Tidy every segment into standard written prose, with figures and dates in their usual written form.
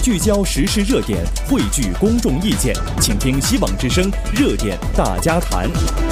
聚焦时事热点，汇聚公众意见，请听希望之声热点大家谈。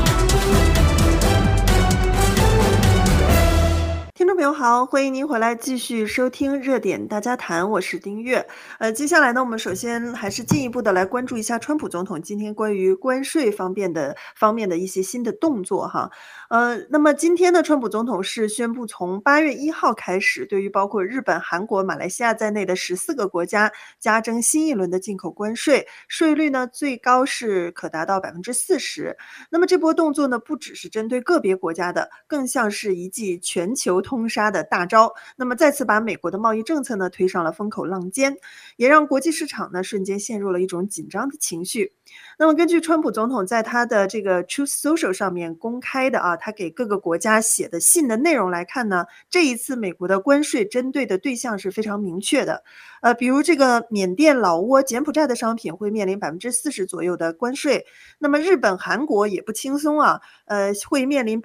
听众朋友好，欢迎您回来继续收听热点大家谈，我是丁月。接下来呢，我们首先还是进一步的来关注一下川普总统今天关于关税方面的一些新的动作哈。那么今天呢，川普总统是宣布从8月1号开始，对于包括日本、韩国、马来西亚在内的14个国家加征新一轮的进口关税，税率呢最高是可达到40%。那么这波动作呢，不只是针对个别国家的，更像是一记全球通杀的大招。那么再次把美国的贸易政策呢推上了风口浪尖，也让国际市场呢瞬间陷入了一种紧张的情绪。那么根据川普总统在他的这个 Truth Social 上面公开的他给各个国家写的信的内容来看呢，这一次美国的关税针对的对象是非常明确的。比如这个缅甸、老挝、柬埔寨的商品会面临40%左右的关税，那么日本、韩国也不轻松会面临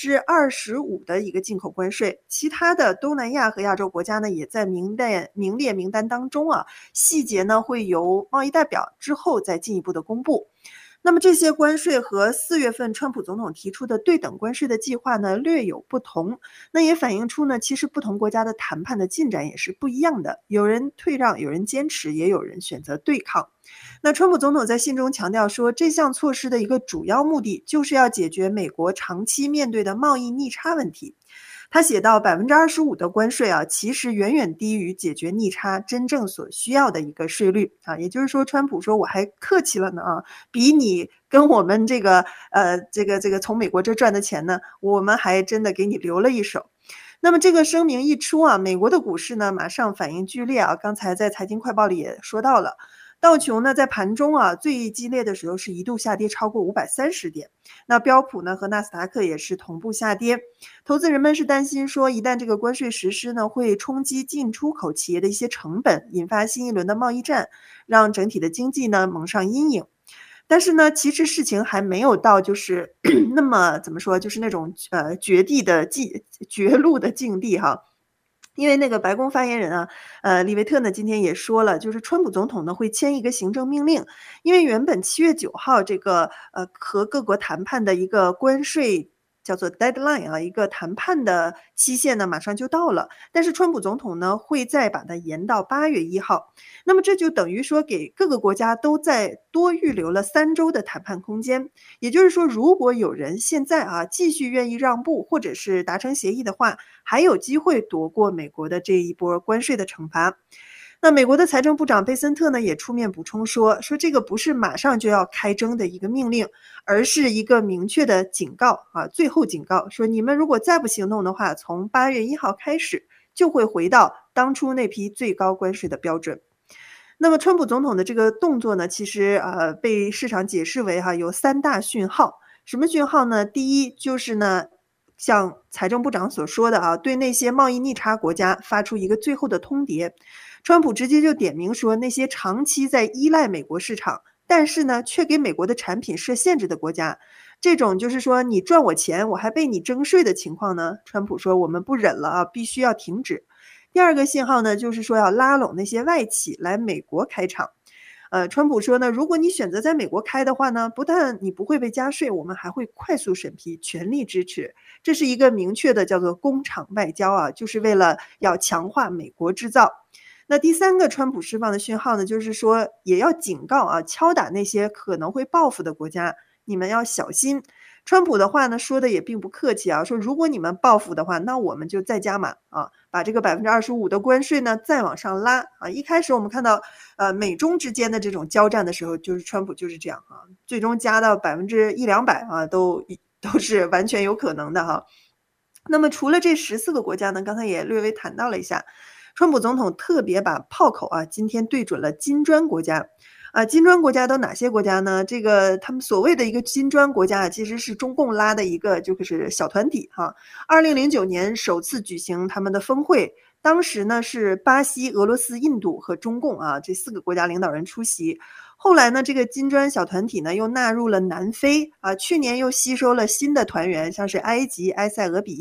25%的一个进口关税。其他的东南亚和亚洲国家呢，也在名列名单当中细节呢会由贸易代表之后再进一步的公布。那么这些关税和4月份川普总统提出的对等关税的计划呢略有不同，那也反映出呢其实不同国家的谈判的进展也是不一样的，有人退让，有人坚持，也有人选择对抗。那川普总统在信中强调说，这项措施的一个主要目的就是要解决美国长期面对的贸易逆差问题。他写到25%的关税其实远远低于解决逆差真正所需要的一个税率也就是说川普说我还客气了呢比你跟我们这个从美国这赚的钱呢，我们还真的给你留了一手。那么这个声明一出美国的股市呢马上反应剧烈刚才在财经快报里也说到了。道琼呢在盘中最激烈的时候是一度下跌超过530点，那标普呢和纳斯达克也是同步下跌。投资人们是担心说，一旦这个关税实施呢，会冲击进出口企业的一些成本，引发新一轮的贸易战，让整体的经济呢蒙上阴影。但是呢，其实事情还没有到就是那么怎么说，就是那种绝路的境地哈。因为那个白宫发言人利维特呢今天也说了，就是川普总统呢会签一个行政命令，因为原本7月9号这个和各国谈判的一个关税叫做 deadline 一个谈判的期限呢马上就到了，但是川普总统呢会再把它延到8月1号，那么这就等于说给各个国家都再多预留了3周的谈判空间。也就是说，如果有人现在继续愿意让步或者是达成协议的话，还有机会躲过美国的这一波关税的惩罚。那美国的财政部长贝森特呢也出面补充说这个不是马上就要开征的一个命令，而是一个明确的警告最后警告说，你们如果再不行动的话，从8月1号开始就会回到当初那批最高关税的标准。那么川普总统的这个动作呢，其实被市场解释为有3大讯号。什么讯号呢？第一就是呢，像财政部长所说的对那些贸易逆差国家发出一个最后的通牒。川普直接就点名说，那些长期在依赖美国市场，但是呢却给美国的产品设限制的国家，这种就是说你赚我钱我还被你征税的情况呢，川普说我们不忍了必须要停止。第二个信号呢，就是说要拉拢那些外企来美国开厂。川普说呢，如果你选择在美国开的话呢，不但你不会被加税，我们还会快速审批，全力支持。这是一个明确的叫做工厂外交就是为了要强化美国制造。那第3个川普释放的讯号呢，就是说也要警告敲打那些可能会报复的国家，你们要小心。川普的话呢说的也并不客气说如果你们报复的话，那我们就再加码把这个25%的关税呢再往上拉一开始我们看到美中之间的这种交战的时候，就是川普就是这样最终加到100-200都是完全有可能的那么除了这14个国家呢，刚才也略微谈到了一下，川普总统特别把炮口今天对准了金砖国家。金砖国家都哪些国家呢？这个他们所谓的一个金砖国家其实是中共拉的一个就是小团体2009年首次举行他们的峰会，当时呢是巴西、俄罗斯、印度和中共这4个国家领导人出席。后来呢，这个金砖小团体呢又纳入了南非去年又吸收了新的团员，像是埃及、埃塞俄比亚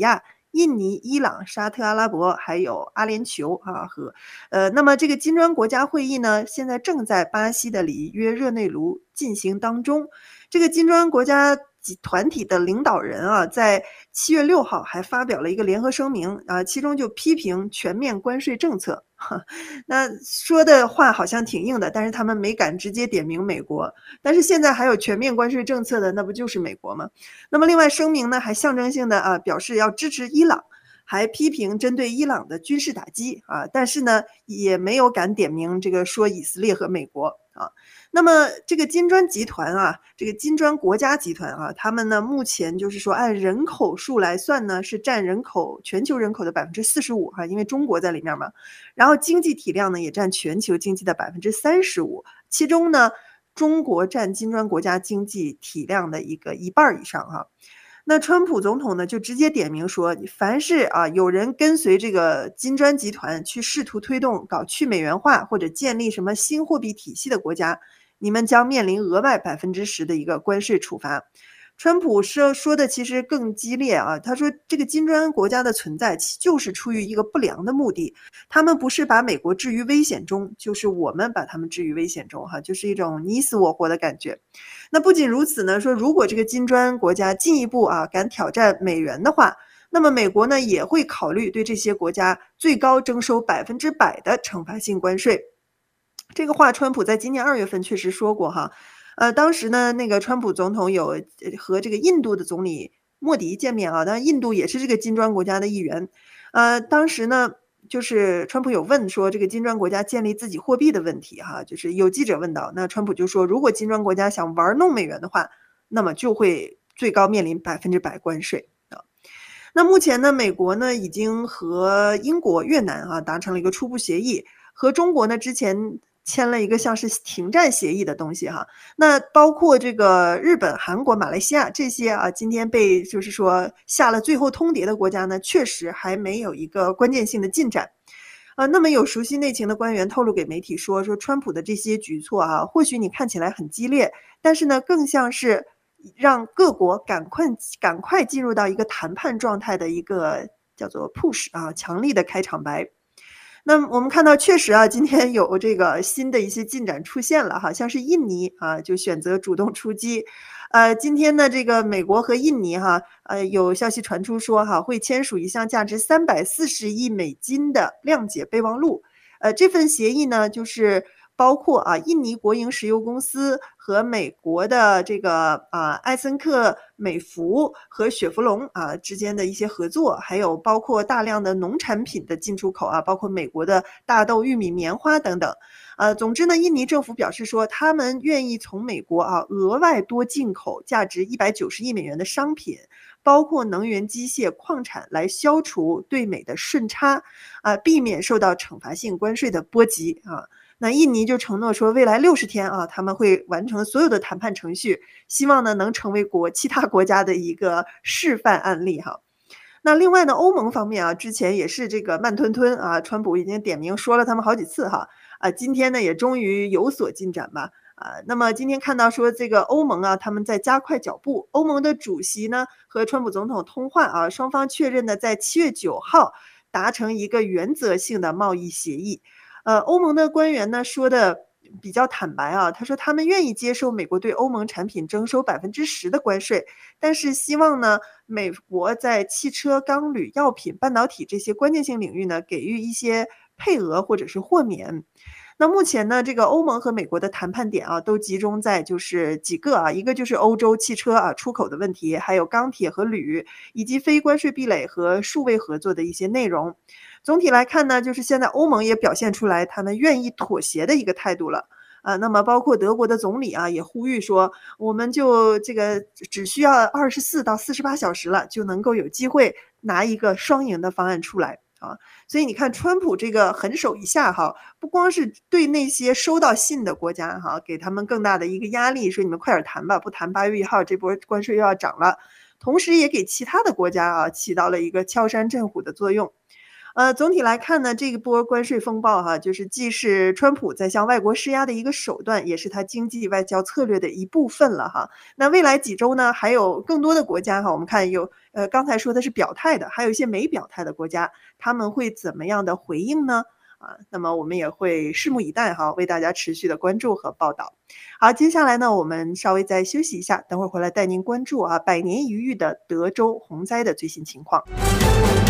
印尼、伊朗、沙特阿拉伯还有阿联酋那么这个金砖国家会议呢，现在正在巴西的里约热内卢进行当中。这个金砖国家团体的领导人啊，在7月6号还发表了一个联合声明啊，其中就批评全面关税政策。那说的话好像挺硬的，但是他们没敢直接点名美国。但是现在还有全面关税政策的，那不就是美国吗？那么另外声明呢，还象征性的表示要支持伊朗，还批评针对伊朗的军事打击但是呢也没有敢点名这个说以色列和美国啊。那么这个金砖集团这个金砖国家集团他们呢目前就是说按人口数来算呢，是占全球人口的45%因为中国在里面嘛。然后经济体量呢也占全球经济的35%，其中呢中国占金砖国家经济体量的一半以上那川普总统呢就直接点名说，凡是有人跟随这个金砖集团去试图推动搞去美元化或者建立什么新货币体系的国家，你们将面临额外10%的一个关税处罚。川普说的其实更激烈他说这个金砖国家的存在就是出于一个不良的目的，他们不是把美国置于危险中，就是我们把他们置于危险中就是一种你死我活的感觉。那不仅如此呢，说如果这个金砖国家进一步敢挑战美元的话，那么美国呢也会考虑对这些国家最高征收100%的惩罚性关税。这个话川普在今年2月份确实说过当时呢那个川普总统有和这个印度的总理莫迪见面当然印度也是这个金砖国家的一员。当时呢就是川普有问说这个金砖国家建立自己货币的问题就是有记者问到，那川普就说如果金砖国家想玩弄美元的话，那么就会最高面临100%关税那目前呢美国呢已经和英国、越南达成了一个初步协议，和中国呢之前签了一个像是停战协议的东西那包括这个日本、韩国、马来西亚这些今天被就是说下了最后通牒的国家呢，确实还没有一个关键性的进展那么有熟悉内情的官员透露给媒体说川普的这些举措或许你看起来很激烈，但是呢更像是让各国赶快进入到一个谈判状态的一个叫做 push 强力的开场白。那我们看到确实今天有这个新的一些进展出现了像是印尼就选择主动出击。今天呢这个美国和印尼有消息传出说会签署一项价值340亿美金的谅解备忘录。这份协议呢就是包括印尼国营石油公司和美国的这个艾森克美孚和雪佛龙之间的一些合作，还有包括大量的农产品的进出口包括美国的大豆、玉米、棉花等等。总之呢，印尼政府表示说，他们愿意从美国额外多进口价值190亿美元的商品，包括能源、机械、矿产，来消除对美的顺差避免受到惩罚性关税的波及那印尼就承诺说，未来60天他们会完成所有的谈判程序，希望呢能成为其他国家的一个示范案例那另外呢，欧盟方面之前也是这个慢吞吞川普已经点名说了他们好几次今天呢也终于有所进展吧那么今天看到说这个欧盟他们在加快脚步，欧盟的主席呢和川普总统通话双方确认呢在7月9号达成一个原则性的贸易协议。欧盟的官员呢说的比较坦白他说他们愿意接受美国对欧盟产品征收10%的关税，但是希望呢美国在汽车、钢铝、药品、半导体这些关键性领域呢给予一些配额或者是豁免。那目前呢这个欧盟和美国的谈判点都集中在就是几个一个就是欧洲汽车出口的问题，还有钢铁和铝，以及非关税壁垒和数位合作的一些内容。总体来看呢，就是现在欧盟也表现出来他们愿意妥协的一个态度了那么包括德国的总理也呼吁说，我们就这个只需要24到48小时了，就能够有机会拿一个双赢的方案出来所以你看川普这个狠手一下不光是对那些收到信的国家给他们更大的一个压力，说你们快点谈吧，不谈8月1号这波关税又要涨了，同时也给其他的国家起到了一个敲山震虎的作用。 总体来看呢，这一波关税风暴哈，就是既是川普在向外国施压的一个手段，也是他经济外交策略的一部分了哈。那未来几周呢，还有更多的国家哈，我们看有刚才说的是表态的，还有一些没表态的国家，他们会怎么样的回应呢？那么我们也会拭目以待哈，为大家持续的关注和报道。好，接下来呢，我们稍微再休息一下，等会儿回来带您关注百年一遇的德州洪灾的最新情况。